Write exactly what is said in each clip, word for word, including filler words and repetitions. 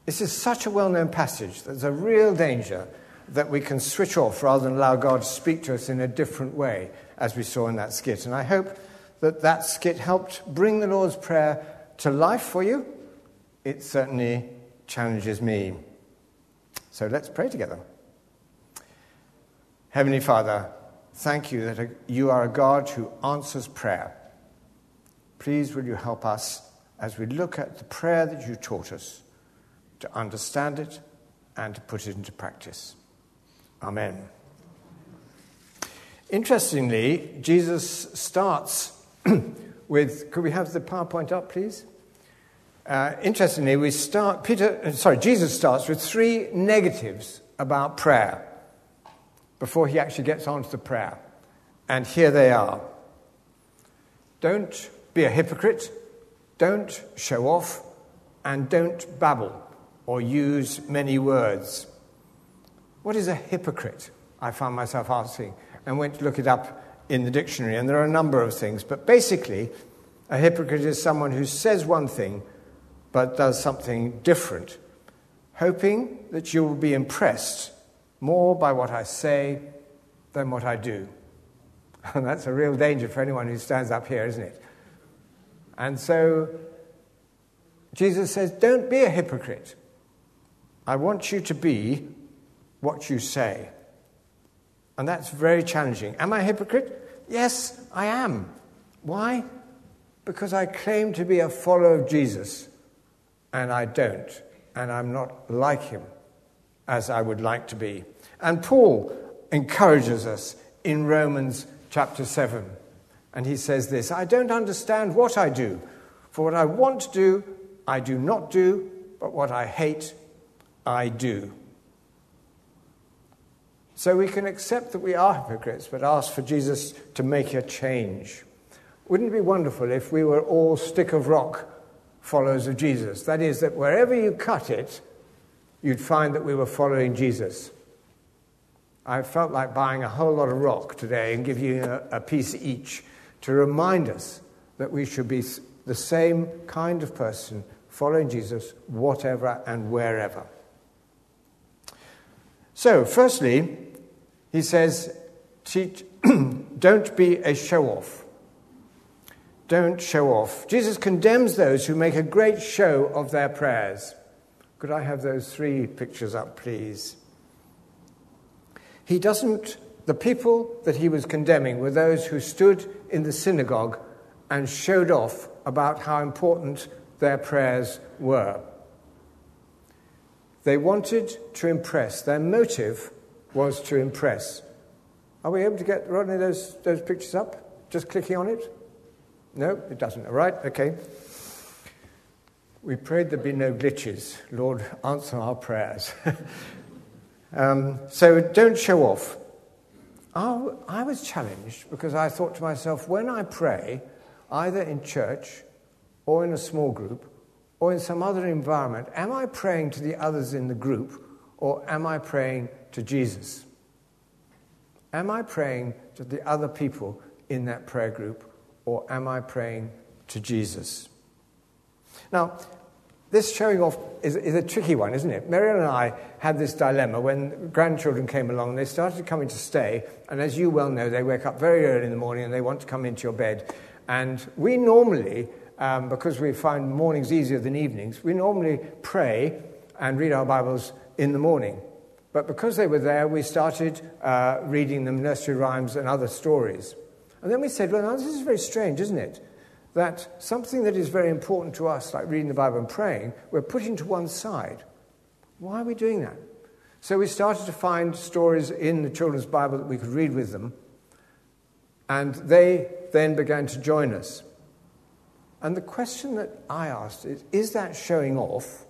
This is such a well-known passage. There's a real danger that we can switch off rather than allow God to speak to us in a different way, as we saw in that skit. And I hope that that skit helped bring the Lord's Prayer to life for you. It certainly challenges me. So let's pray together. Heavenly Father, thank you that you are a God who answers prayer. Please will you help us as we look at the prayer that you taught us to understand it and to put it into practice. Amen. Interestingly, Jesus starts with, could we have the PowerPoint up, please? Uh, interestingly, we start, Peter, sorry, Jesus starts with three negatives about prayer before he actually gets on to the prayer. And here they are. Don't be a hypocrite, don't show off, and don't babble or use many words. What is a hypocrite? I found myself asking and went to look it up in the dictionary, and there are a number of things. But basically, a hypocrite is someone who says one thing but does something different, hoping that you will be impressed more by what I say than what I do. And that's a real danger for anyone who stands up here, isn't it? And so Jesus says, don't be a hypocrite. I want you to be what you say. And that's very challenging. Am I a hypocrite? Yes, I am. Why? Because I claim to be a follower of Jesus, and I don't. And I'm not like him as I would like to be. And Paul encourages us in Romans chapter seven. And he says this, I don't understand what I do. For what I want to do, I do not do, but what I hate, I do. So we can accept that we are hypocrites, but ask for Jesus to make a change. Wouldn't it be wonderful if we were all stick of rock followers of Jesus? That is, that wherever you cut it, you'd find that we were following Jesus. I felt like buying a whole lot of rock today and give you a, a piece each to remind us that we should be the same kind of person following Jesus, whatever and wherever. So, firstly, he says, teach, don't be a show-off. Don't show off. Jesus condemns those who make a great show of their prayers. Could I have those three pictures up, please? He doesn't, the people that he was condemning were those who stood in the synagogue and showed off about how important their prayers were. They wanted to impress. Their motive was to impress. Are we able to get, Rodney, those, those pictures up? Just clicking on it? No, it doesn't. All right, okay. We prayed there'd be no glitches. Lord, answer our prayers. um, so don't show off. I, I was challenged because I thought to myself, when I pray, either in church or in a small group or in some other environment, am I praying to the others in the group or am I praying to Jesus? Am I praying to the other people in that prayer group or am I praying to Jesus? Now, this showing off is, is a tricky one, isn't it? Marion and I had this dilemma when grandchildren came along. They started coming to stay, and as you well know, they wake up very early in the morning and they want to come into your bed. And we normally, um, because we find mornings easier than evenings, we normally pray and read our Bibles in the morning. But because they were there, we started uh, reading them nursery rhymes and other stories. And then we said, well, now, this is very strange, isn't it? That something that is very important to us, like reading the Bible and praying, we're putting to one side. Why are we doing that? So we started to find stories in the children's Bible that we could read with them, and they then began to join us. And the question that I asked is, is that showing off,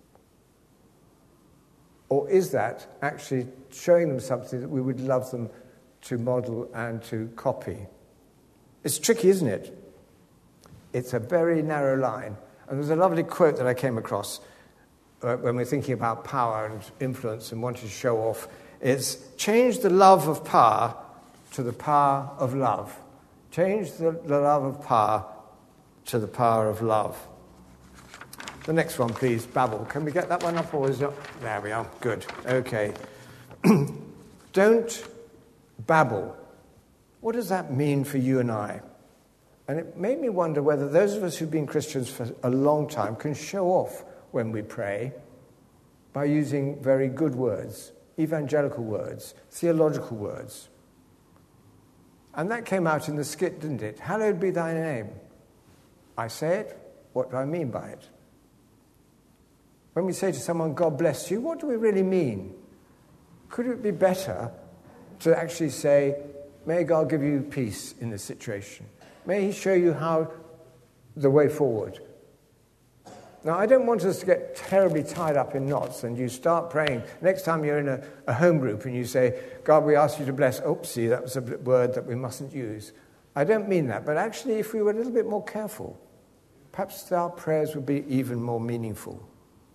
or is that actually showing them something that we would love them to model and to copy? It's tricky, isn't it? It's a very narrow line. And there's a lovely quote that I came across uh, when we're thinking about power and influence and wanting to show off. It's change the love of power to the power of love. Change the, the love of power to the power of love. The next one, please, babble. Can we get that one up or is it? There we are. Good. Okay. Don't babble. What does that mean for you and I? And it made me wonder whether those of us who've been Christians for a long time can show off when we pray by using very good words, evangelical words, theological words. And that came out in the skit, didn't it? Hallowed be thy name. I say it. What do I mean by it? When we say to someone, God bless you, what do we really mean? Could it be better to actually say, may God give you peace in this situation? May he show you how the way forward. Now, I don't want us to get terribly tied up in knots and you start praying. Next time you're in a, a home group and you say, God, we ask you to bless. Oopsie, that was a word that we mustn't use. I don't mean that, but actually if we were a little bit more careful, perhaps our prayers would be even more meaningful.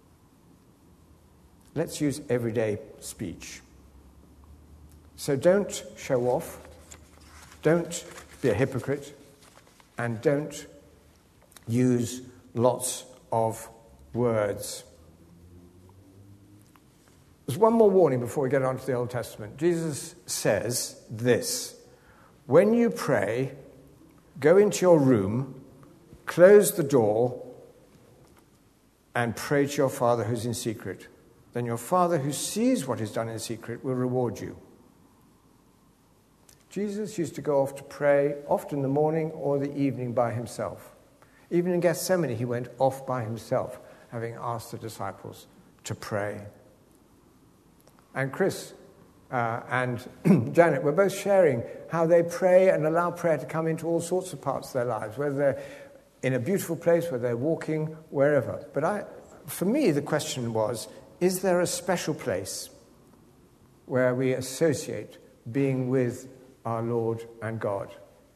Let's use everyday speech. So don't show off, don't be a hypocrite, and don't use lots of words. There's one more warning before we get on to the Old Testament. Jesus says this: when you pray, go into your room, close the door, and pray to your Father who's in secret. Then your Father who sees what is done in secret will reward you. Jesus used to go off to pray, often in the morning or the evening by himself. Even in Gethsemane, he went off by himself, having asked the disciples to pray. And Chris uh, and Janet were both sharing how they pray and allow prayer to come into all sorts of parts of their lives, whether they're in a beautiful place, whether they're walking, wherever. But I, for me, the question was, is there a special place where we associate being with our Lord and God?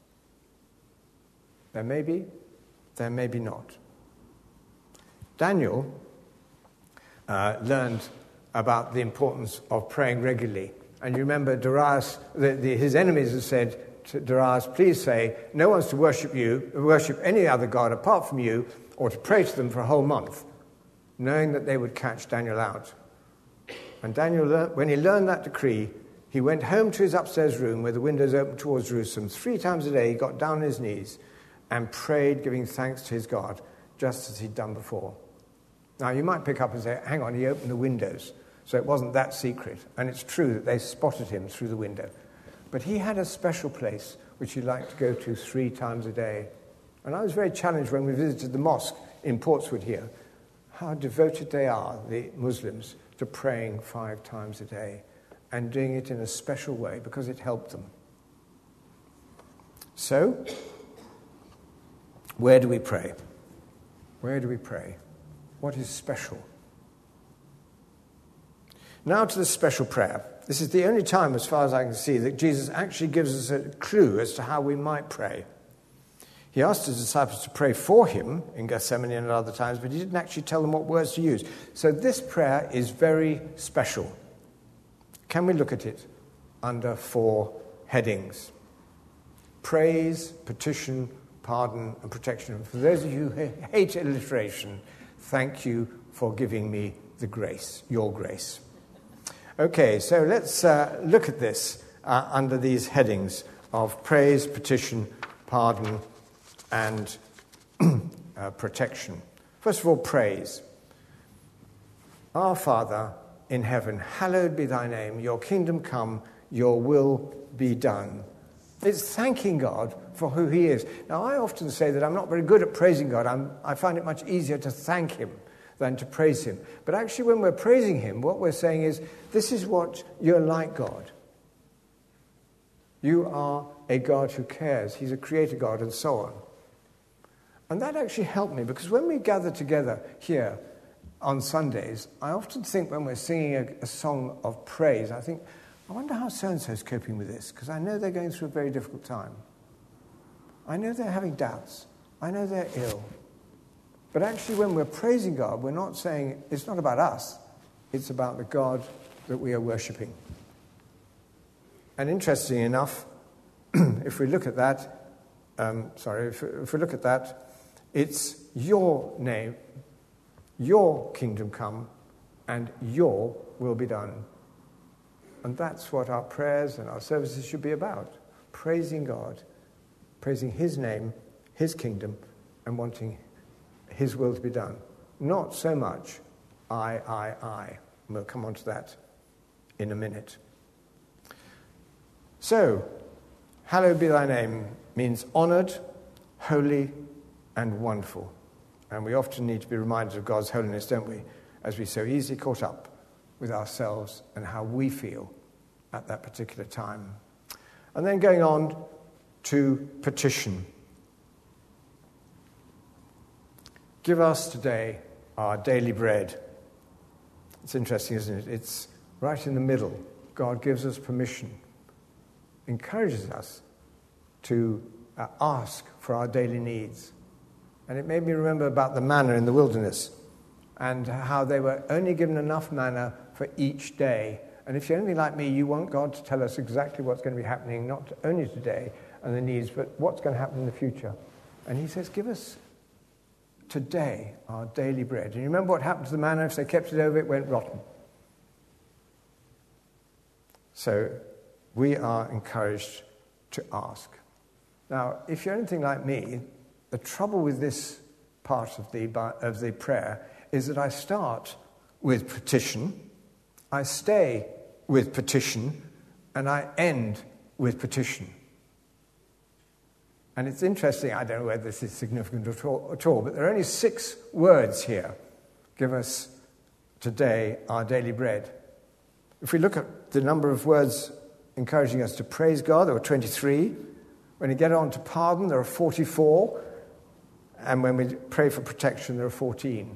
There may be, there may be not. Daniel uh, learned about the importance of praying regularly. And you remember Darius, the, the, his enemies had said to Darius, please say, no one's to worship you, worship any other god apart from you, or to pray to them for a whole month, knowing that they would catch Daniel out. And Daniel, learned, when he learned that decree, he went home to his upstairs room where the windows opened towards Jerusalem. Three times a day he got down on his knees and prayed, giving thanks to his God, just as he'd done before. Now, you might pick up and say, hang on, he opened the windows, so it wasn't that secret. And it's true that they spotted him through the window. But he had a special place which he liked to go to three times a day. And I was very challenged when we visited the mosque in Portswood here, how devoted they are, the Muslims, to praying five times a day and doing it in a special way because it helped them. So, where do we pray? Where do we pray? What is special? Now to the special prayer. This is the only time, as far as I can see, that Jesus actually gives us a clue as to how we might pray. He asked his disciples to pray for him in Gethsemane and at other times, but he didn't actually tell them what words to use. So this prayer is very special. Can we look at it under four headings? Praise, petition, pardon, and protection. For those of you who hate alliteration, thank you for giving me the grace, your grace. Okay, so let's uh, look at this uh, under these headings of praise, petition, pardon, and uh, protection. First of all, praise. Our Father in heaven, hallowed be thy name. Your kingdom come, your will be done. It's thanking God for who he is. Now, I often say that I'm not very good at praising God. I'm, I find it much easier to thank him than to praise him. But actually, when we're praising him, what we're saying is, this is what you're like, God. You are a God who cares. He's a creator God, and so on. And that actually helped me, because when we gather together here on Sundays, I often think when we're singing a, a song of praise, I think, I wonder how so-and-so's coping with this, because I know they're going through a very difficult time. I know they're having doubts. I know they're ill. But actually, when we're praising God, we're not saying, it's not about us. It's about the God that we are worshipping. And interestingly enough, if we look at that, um, sorry, if, if we look at that, it's your name. your kingdom come, and your will be done. And that's what our prayers and our services should be about. Praising God, praising his name, his kingdom, and wanting his will to be done. Not so much I, I, I. And we'll come on to that in a minute. So, hallowed be thy name means honoured, holy, and wonderful. And we often need to be reminded of God's holiness, don't we? As we so easily caught up with ourselves and how we feel at that particular time. And then going on to petition. Give us today our daily bread. It's interesting, isn't it? It's right in the middle. God gives us permission, encourages us to uh, ask for our daily needs. And it made me remember about the manna in the wilderness and how they were only given enough manna for each day. And if you're anything like me, you want God to tell us exactly what's going to be happening, not only today and the needs, but what's going to happen in the future. And he says, give us today our daily bread. And you remember what happened to the manna? If they kept it over, it went rotten. So we are encouraged to ask. Now, if you're anything like me, the trouble with this part of the, of the prayer is that I start with petition, I stay with petition, and I end with petition. And it's interesting, I don't know whether this is significant at all, at all, but there are only six words here. Give us today our daily bread. If we look at the number of words encouraging us to praise God, there are twenty-three. When you get on to pardon, there are forty-four. And when we pray for protection, there are fourteen.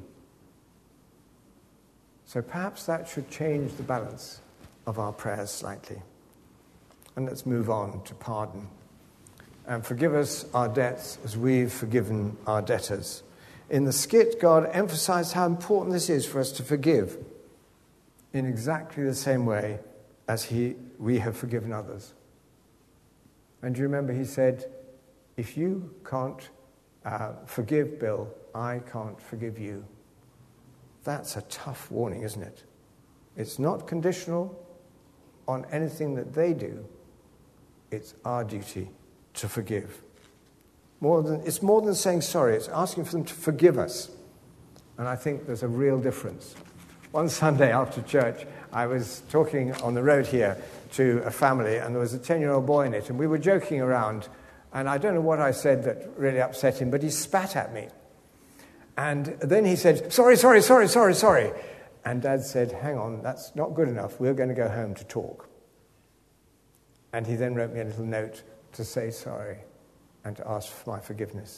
So perhaps that should change the balance of our prayers slightly. And let's move on to pardon. And forgive us our debts as we've forgiven our debtors. In the skit, God emphasized how important this is for us to forgive in exactly the same way as he, we have forgiven others. And do you remember he said, if you can't uh, forgive Bill, I can't forgive you. That's a tough warning, isn't it? It's not conditional on anything that they do. It's our duty to forgive. More than, it's more than saying sorry. It's asking for them to forgive us. And I think there's a real difference. One Sunday after church, I was talking on the road here to a family, and there was a ten-year-old boy in it, and we were joking around, and I don't know what I said that really upset him, but he spat at me. And then he said, sorry, sorry, sorry, sorry, sorry. And Dad said, hang on, that's not good enough. We're going to go home to talk. And he then wrote me a little note to say sorry and to ask for my forgiveness.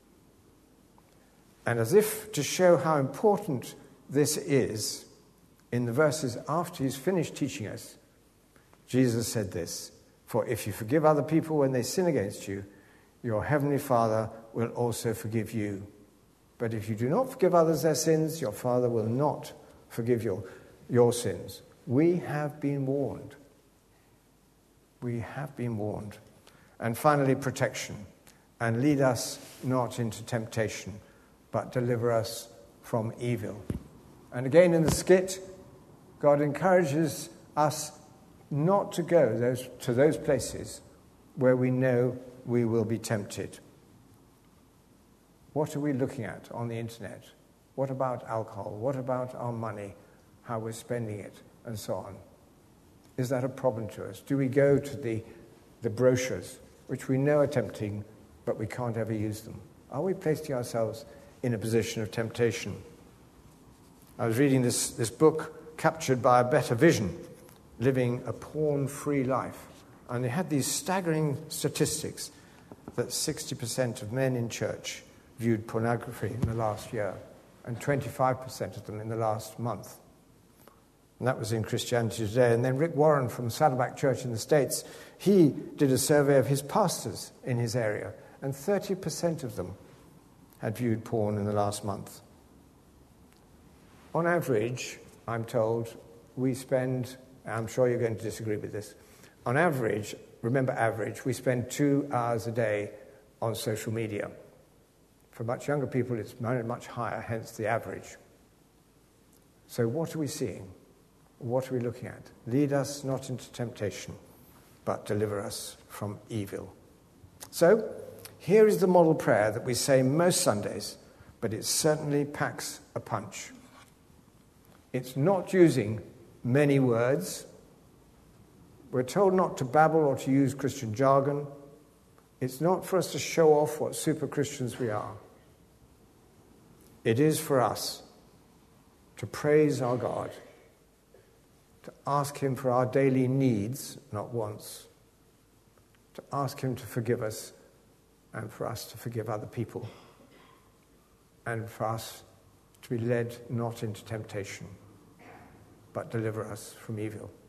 And as if to show how important this is, in the verses after he's finished teaching us, Jesus said this, for if you forgive other people when they sin against you, your heavenly Father will also forgive you. But if you do not forgive others their sins, your Father will not forgive your, your sins. We have been warned. We have been warned. And finally, protection. And lead us not into temptation, but deliver us from evil. And again in the skit, God encourages us not to go those, to those places where we know we will be tempted. What are we looking at on the internet? What about alcohol? What about our money? How we're spending it, and so on. Is that a problem to us? Do we go to the, the brochures, which we know are tempting, but we can't ever use them? Are we placing ourselves in a position of temptation? I was reading this, this book, Captured by a Better Vision, Living a Porn-Free Life. And they had these staggering statistics that sixty percent of men in church viewed pornography in the last year, and twenty-five percent of them in the last month. And that was in Christianity Today. And then Rick Warren from Saddleback Church in the States, he did a survey of his pastors in his area, and thirty percent of them had viewed porn in the last month. On average, I'm told, we spend, I'm sure you're going to disagree with this, on average, remember average, we spend two hours a day on social media. For much younger people, it's much higher, hence the average. So what are we seeing? What are we looking at? Lead us not into temptation, but deliver us from evil. So, here is the model prayer that we say most Sundays, but it certainly packs a punch. It's not using many words. We're told not to babble or to use Christian jargon. It's not for us to show off what super Christians we are. It is for us to praise our God, to ask him for our daily needs, not wants, to ask him to forgive us and for us to forgive other people, and for us to be led not into temptation, but deliver us from evil.